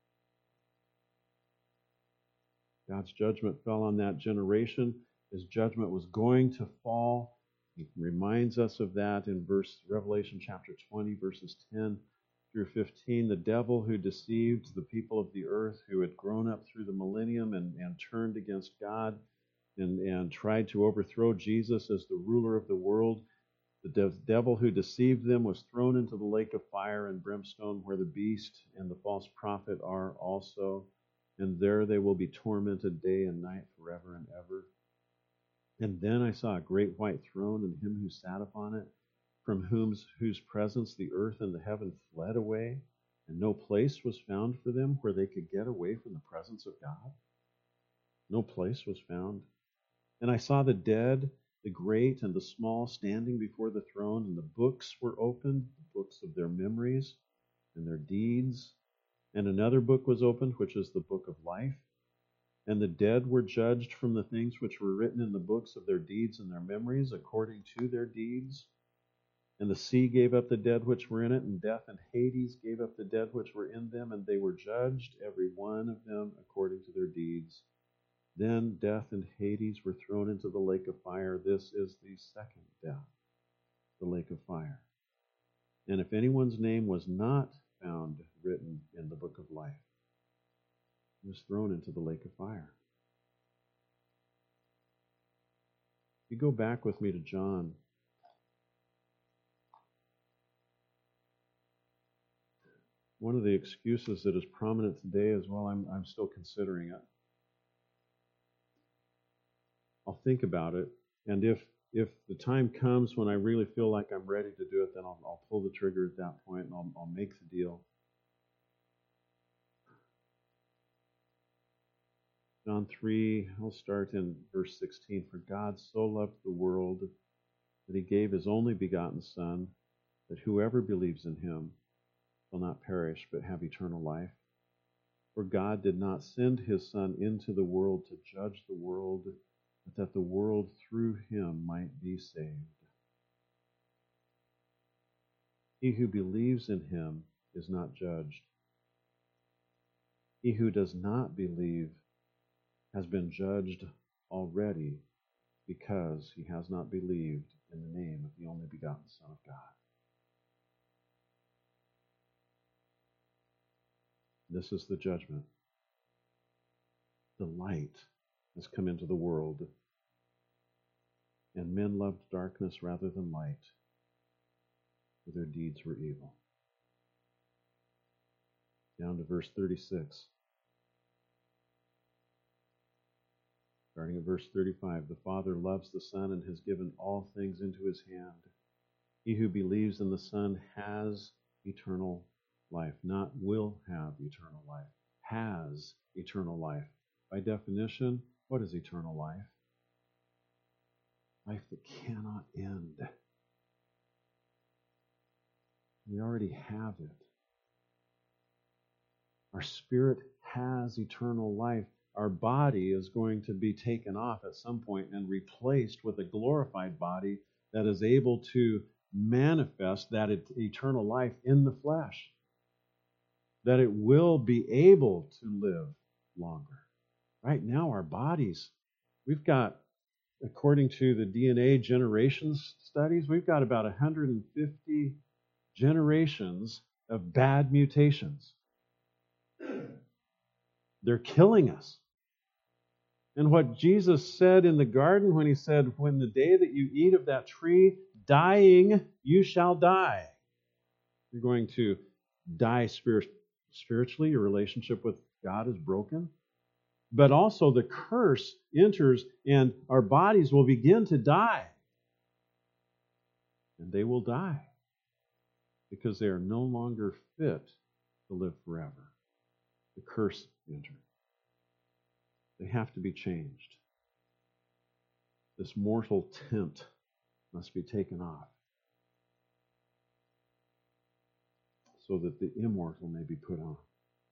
Speaker 1: God's judgment fell on that generation. His judgment was going to fall. He reminds us of that in Revelation chapter 20, verses 10 through 15. The devil who deceived the people of the earth, who had grown up through the millennium and turned against God and tried to overthrow Jesus as the ruler of the world. The devil who deceived them was thrown into the lake of fire and brimstone, where the beast and the false prophet are also. And there they will be tormented day and night forever and ever. And then I saw a great white throne and him who sat upon it, from whose presence the earth and the heaven fled away, and no place was found for them where they could get away from the presence of God. No place was found. And I saw the dead, the great and the small, standing before the throne, and the books were opened, the books of their memories and their deeds. And another book was opened, which is the book of life. And the dead were judged from the things which were written in the books of their deeds and their memories, according to their deeds. And the sea gave up the dead which were in it, and death and Hades gave up the dead which were in them, and they were judged, every one of them, according to their deeds. Then death and Hades were thrown into the lake of fire. This is the second death, the lake of fire. And if anyone's name was not found written in the book of life, he was thrown into the lake of fire. You go back with me to John. One of the excuses that is prominent today as well, I'm still considering it. I'll think about it, and if the time comes when I really feel like I'm ready to do it, then I'll pull the trigger at that point, and I'll make the deal. John 3, I'll start in verse 16. For God so loved the world that he gave his only begotten Son, that whoever believes in him shall not perish, but have eternal life. For God did not send his Son into the world to judge the world, but that the world through him might be saved. He who believes in him is not judged. He who does not believe has been judged already, because he has not believed in the name of the only begotten Son of God. This is the judgment. The light has come into the world, and men loved darkness rather than light, for their deeds were evil. Down to verse 36. Starting at verse 35, the Father loves the Son and has given all things into his hand. He who believes in the Son has eternal life, not will have eternal life, has eternal life. By definition, what is eternal life? Life that cannot end. We already have it. Our spirit has eternal life. Our body is going to be taken off at some point and replaced with a glorified body that is able to manifest that eternal life in the flesh. That it will be able to live longer. Right now, our bodies, we've got, according to the DNA generations studies, we've got about 150 generations of bad mutations. They're killing us. And what Jesus said in the garden when he said, when the day that you eat of that tree, dying, you shall die. You're going to die spiritually. Your relationship with God is broken. But also the curse enters and our bodies will begin to die. And they will die because they are no longer fit to live forever. The curse enters. They have to be changed. This mortal tent must be taken off so that the immortal may be put on.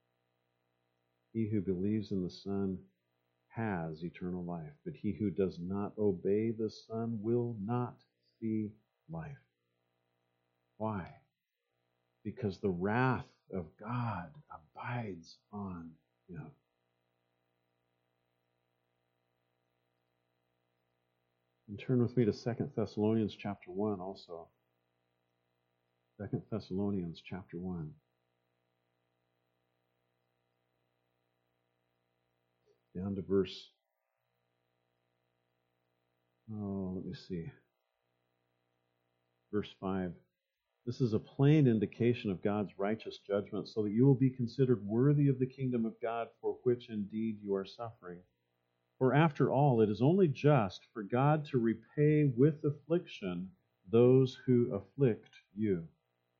Speaker 1: He who believes in the Son has eternal life, but he who does not obey the Son will not see life. Why? Because the wrath of God abides on him. And turn with me to 2 Thessalonians chapter 1 also. 2 Thessalonians chapter 1. Down to verse, let me see. Verse 5. This is a plain indication of God's righteous judgment, so that you will be considered worthy of the kingdom of God, for which indeed you are suffering. For after all, it is only just for God to repay with affliction those who afflict you.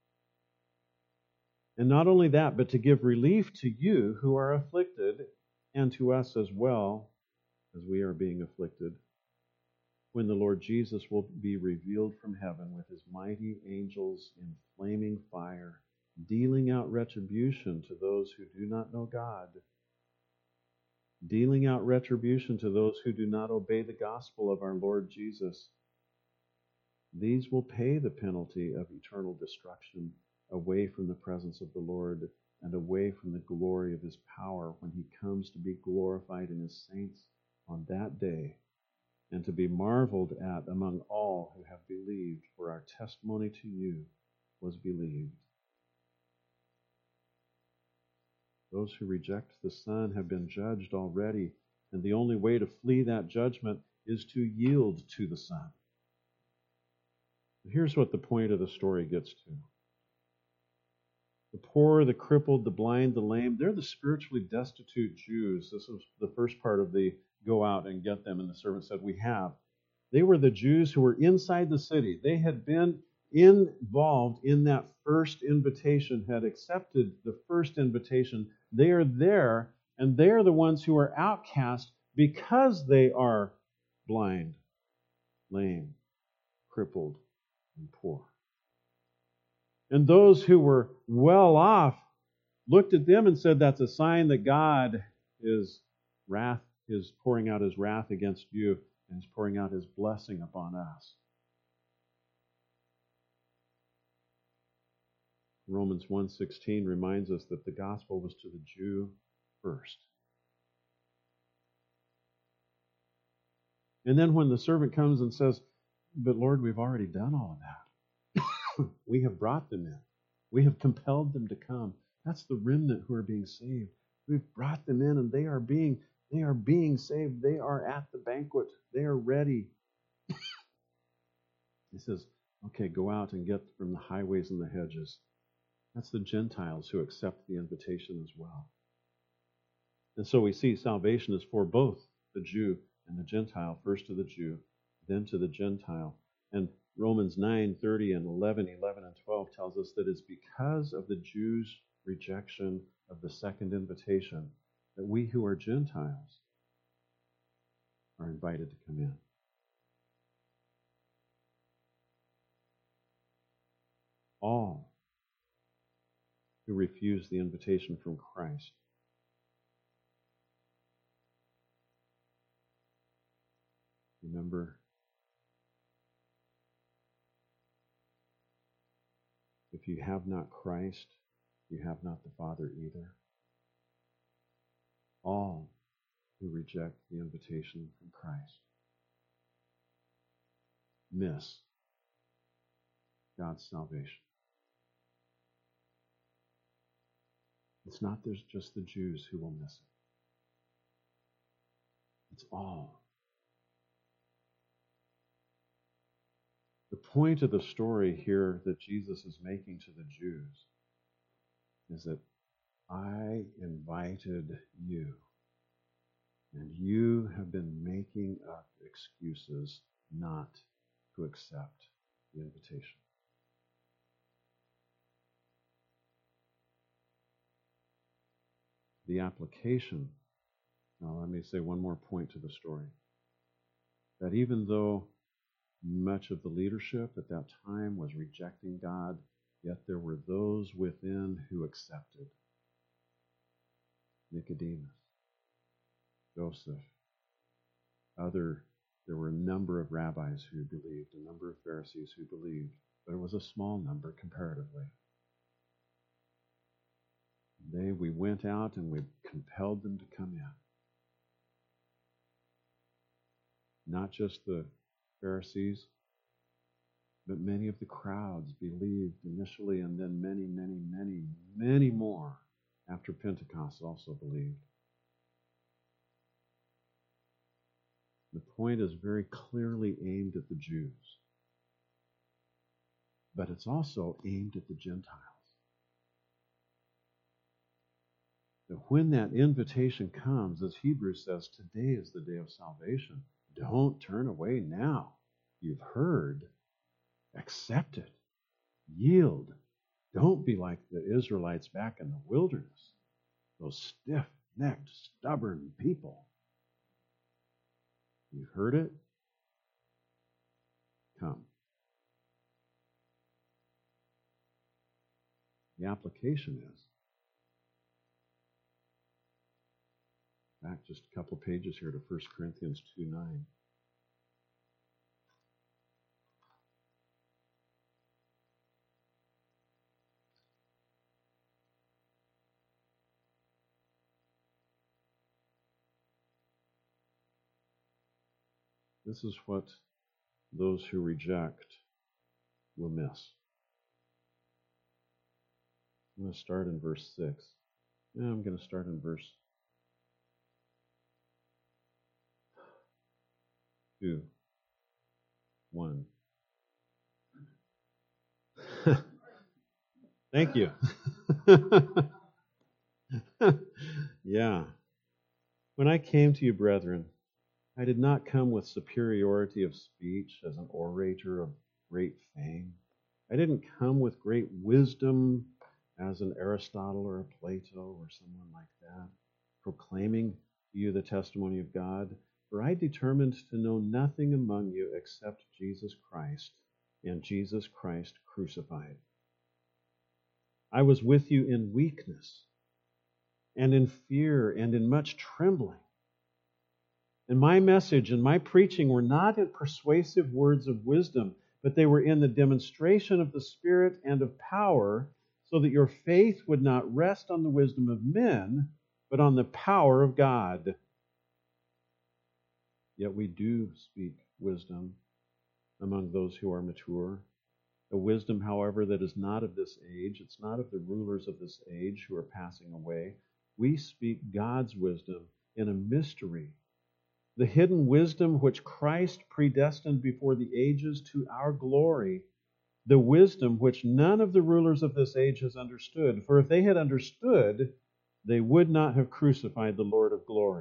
Speaker 1: And not only that, but to give relief to you who are afflicted, and to us as well, as we are being afflicted, when the Lord Jesus will be revealed from heaven with his mighty angels in flaming fire, dealing out retribution to those who do not know God, dealing out retribution to those who do not obey the gospel of our Lord Jesus. These will pay the penalty of eternal destruction away from the presence of the Lord and away from the glory of his power when he comes to be glorified in his saints on that day, and to be marveled at among all who have believed, for our testimony to you was believed. Those who reject the Son have been judged already, and the only way to flee that judgment is to yield to the Son. Here's what the point of the story gets to. The poor, the crippled, the blind, the lame, they're the spiritually destitute Jews. This was the first part of the go out and get them, and the servant said, we have. They were the Jews who were inside the city. They had been involved in that first invitation, had accepted the first invitation. They are there, and they are the ones who are outcast because they are blind, lame, crippled, and poor. And those who were well off looked at them and said, that's a sign that God is pouring out his wrath against you, and is pouring out his blessing upon us. Romans 1:16 reminds us that the gospel was to the Jew first. And then when the servant comes and says, but Lord, we've already done all of that. We have brought them in. We have compelled them to come. That's the remnant who are being saved. We've brought them in, and they are being saved. They are at the banquet. They are ready. He says, okay, go out and get from the highways and the hedges. That's the Gentiles who accept the invitation as well. And so we see salvation is for both the Jew and the Gentile, first to the Jew, then to the Gentile. And Romans 9:30 and 11 and 12 tells us that it's because of the Jews' rejection of the second invitation that we who are Gentiles are invited to come in. All who refuse the invitation from Christ remember, if you have not Christ, you have not the Father either. All who reject the invitation from Christ miss God's salvation. It's not there's just the Jews who will miss it. It's all. The point of the story here that Jesus is making to the Jews is that I invited you, and you have been making up excuses not to accept the invitation. The application, now let me say one more point to the story, that even though much of the leadership at that time was rejecting God, yet there were those within who accepted. Nicodemus, Joseph, there were a number of rabbis who believed, a number of Pharisees who believed, but it was a small number comparatively. We went out and we compelled them to come in. Not just the Pharisees, but many of the crowds believed initially, and then many more after Pentecost also believed. The point is very clearly aimed at the Jews, but it's also aimed at the Gentiles. that when that invitation comes, as Hebrews says, today is the day of salvation. Don't turn away now. You've heard. Accept it. Yield. Don't be like the Israelites back in the wilderness, those stiff-necked, stubborn people. You've heard it? Come. The application is, back just a couple pages here to 1 Corinthians 2:9. This is what those who reject will miss. I'm going to start in verse 6. I'm going to start in verse 2. 1. Thank you. Yeah. When I came to you, brethren, I did not come with superiority of speech as an orator of great fame. I didn't come with great wisdom as an Aristotle or a Plato or someone like that, proclaiming to you the testimony of God. For I determined to know nothing among you except Jesus Christ and Jesus Christ crucified. I was with you in weakness and in fear and in much trembling. And my message and my preaching were not in persuasive words of wisdom, but they were in the demonstration of the Spirit and of power, so that your faith would not rest on the wisdom of men, but on the power of God. Yet we do speak wisdom among those who are mature. A wisdom, however, that is not of this age. It's not of the rulers of this age who are passing away. We speak God's wisdom in a mystery, the hidden wisdom which Christ predestined before the ages to our glory, the wisdom which none of the rulers of this age has understood. For if they had understood, they would not have crucified the Lord of glory.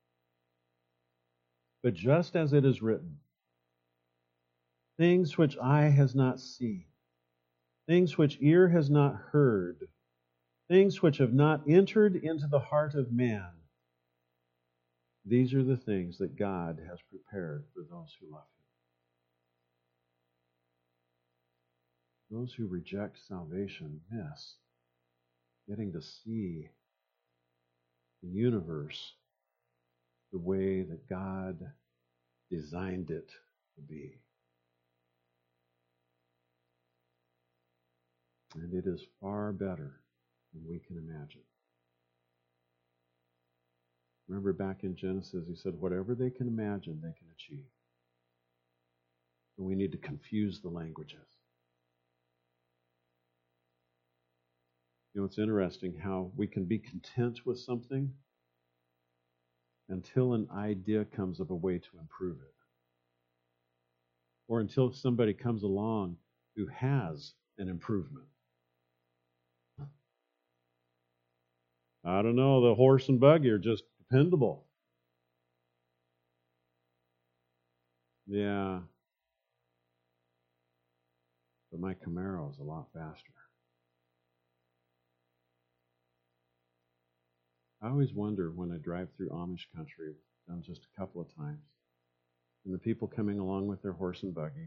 Speaker 1: But just as it is written, things which eye has not seen, things which ear has not heard, things which have not entered into the heart of man, these are the things that God has prepared for those who love Him. Those who reject salvation miss getting to see the universe the way that God designed it to be. And it is far better than we can imagine. Remember back in Genesis, he said, whatever they can imagine, they can achieve. And we need to confuse the languages. You know, it's interesting how we can be content with something until an idea comes of a way to improve it. Or until somebody comes along who has an improvement. I don't know, the horse and buggy are just dependable. Yeah. But my Camaro is a lot faster. I always wonder when I drive through Amish country, I've done just a couple of times, and the people coming along with their horse and buggy,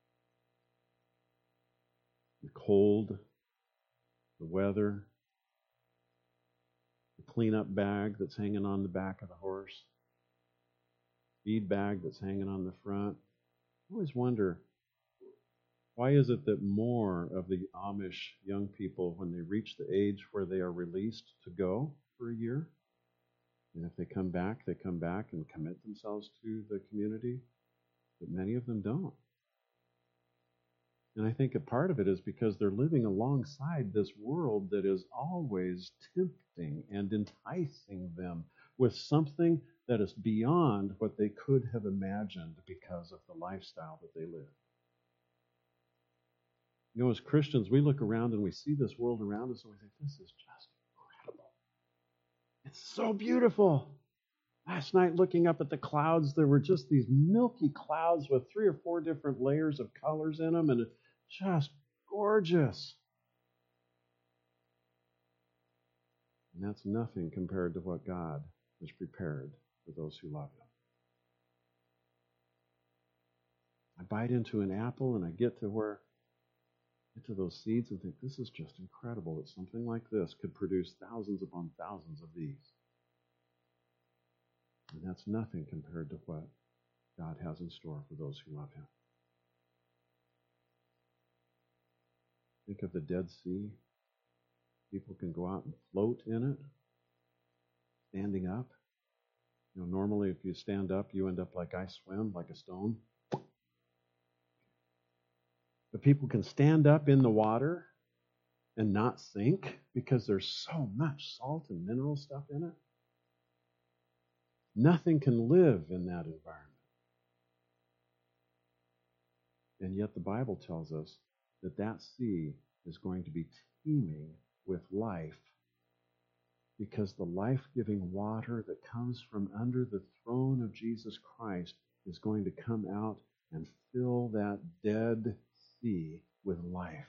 Speaker 1: the cold, the weather, the cleanup bag that's hanging on the back of the horse, feed bag that's hanging on the front. I always wonder, why is it that more of the Amish young people, when they reach the age where they are released to go for a year, and if they come back and commit themselves to the community, but many of them don't. And I think a part of it is because they're living alongside this world that is always tempting and enticing them with something that is beyond what they could have imagined because of the lifestyle that they live. You know, as Christians, we look around and we see this world around us and we think, this is just incredible. It's so beautiful. Last night, looking up at the clouds, there were just these milky clouds with 3 or 4 different layers of colors in them, and it's just gorgeous. And that's nothing compared to what God has prepared for those who love Him. I bite into an apple and I get to those seeds and think, this is just incredible that something like this could produce thousands upon thousands of these. And that's nothing compared to what God has in store for those who love Him. Think of the Dead Sea. People can go out and float in it, standing up. Normally if you stand up, you end up like I swim, like a stone. But people can stand up in the water and not sink because there's so much salt and mineral stuff in it. Nothing can live in that environment. And yet the Bible tells us that that sea is going to be teeming with life, because the life-giving water that comes from under the throne of Jesus Christ is going to come out and fill that dead sea with life.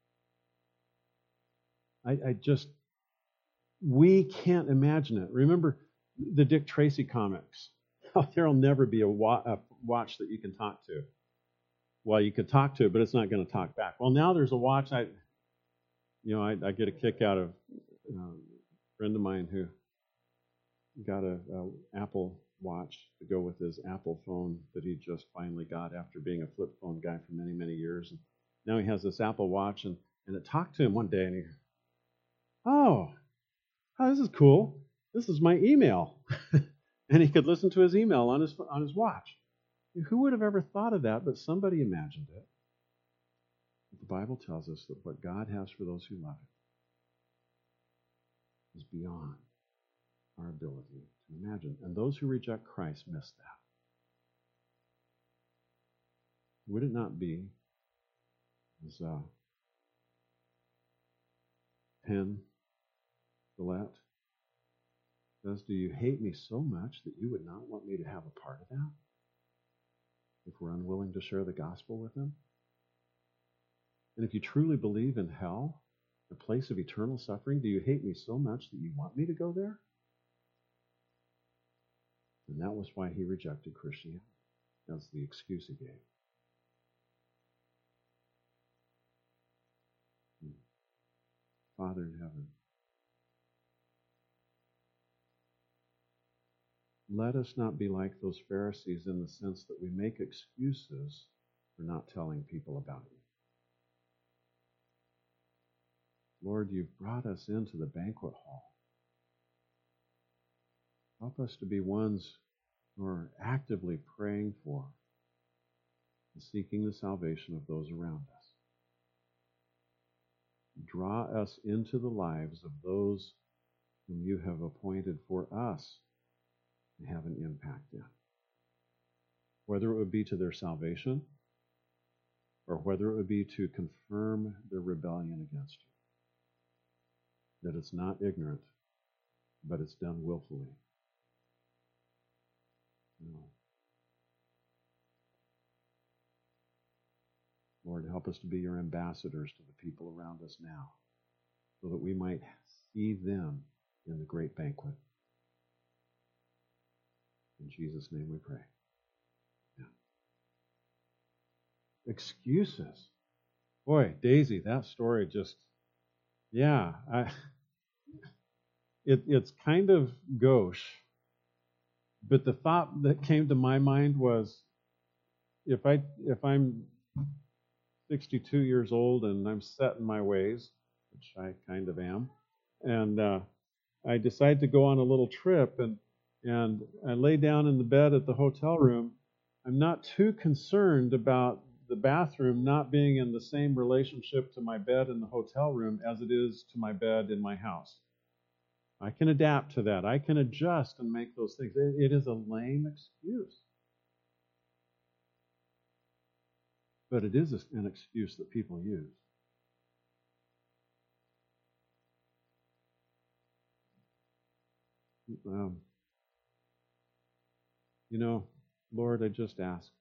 Speaker 1: We can't imagine it. Remember the Dick Tracy comics? There'll never be a watch that you can talk to. Well, you could talk to it, but it's not going to talk back. Well, now there's a watch I get a kick out of a friend of mine who got a Apple Watch to go with his Apple phone that he just finally got after being a flip phone guy for many, many years. And now he has this Apple Watch, and it talked to him one day, and he, oh, this is cool. This is my email. And he could listen to his email on his watch. Who would have ever thought of that? But somebody imagined it. But the Bible tells us that what God has for those who love Him is beyond our ability to imagine. And those who reject Christ miss that. Would it not be, as Penn Gillette says, do you hate me so much that you would not want me to have a part of that? If we're unwilling to share the gospel with them? And if you truly believe in hell, the place of eternal suffering, do you hate me so much that you want me to go there? And that was why he rejected Christianity. That's the excuse he gave. Father in heaven, let us not be like those Pharisees in the sense that we make excuses for not telling people about you. Lord, you've brought us into the banquet hall. Help us to be ones who are actively praying for and seeking the salvation of those around us. Draw us into the lives of those whom you have appointed for us to have an impact in. Whether it would be to their salvation or whether it would be to confirm their rebellion against you. That it's not ignorant, but it's done willfully. No. Lord, help us to be your ambassadors to the people around us now, so that we might see them in the great banquet. In Jesus' name we pray. Yeah. Excuses. Boy, Daisy, that story just, it's kind of gauche. But the thought that came to my mind was, if I'm 62 years old and I'm set in my ways, which I kind of am, and I decide to go on a little trip, and I lay down in the bed at the hotel room, I'm not too concerned about the bathroom not being in the same relationship to my bed in the hotel room as it is to my bed in my house. I can adapt to that. I can adjust and make those things. It is a lame excuse. But it is an excuse that people use. Um, Lord, I just ask,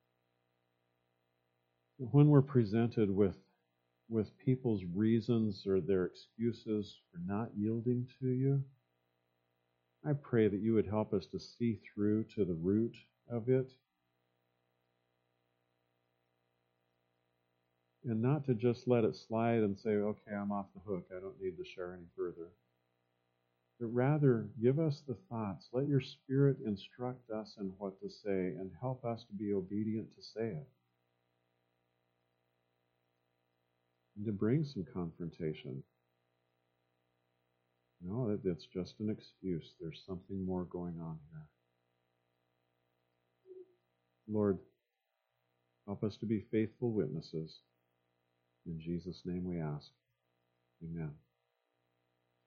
Speaker 1: when we're presented with people's reasons or their excuses for not yielding to you, I pray that you would help us to see through to the root of it and not to just let it slide and say, okay, I'm off the hook. I don't need to share any further. But rather, give us the thoughts. Let your Spirit instruct us in what to say and help us to be obedient to say it. And to bring some confrontation. No, it's just an excuse. There's something more going on here. Lord, help us to be faithful witnesses. In Jesus' name we ask. Amen.